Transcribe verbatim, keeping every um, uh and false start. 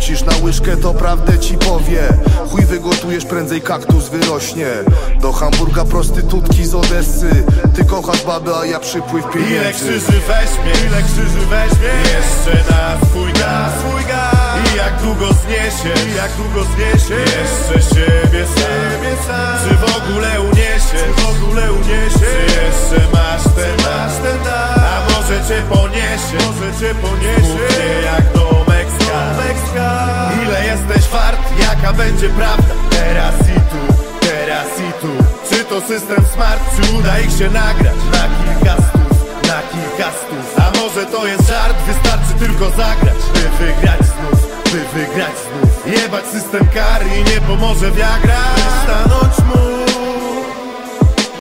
wrzucisz na łyżkę, to prawdę ci powie. Chuj wygotujesz, prędzej kaktus wyrośnie. Do Hamburga prostytutki z Odessy. Ty kochasz babę, a ja przypływ pieniędzy. Ile krzyży weźmie, ile krzyży weźmie, jeszcze na swój gaz, swój gaz. I jak długo zniesie, i jak długo zniesie, jeszcze siebie sam, sam. Czy w ogóle uniesie, czy w ogóle uniesie, czy jeszcze masz ten, masz ten dar. A może cię poniesie, może cię poniesie, Mównie jak do Mekska, Mekska. Ile jesteś wart, jaka będzie prawda, teraz i tu, teraz i tu. Czy to system smart, czy uda ich się nagrać na kilka stów, na kilka stów. A może to jest żart, wystarczy tylko zagrać, by wygrać znów, by wygrać znów. Jebać system kar i nie pomoże Viagra.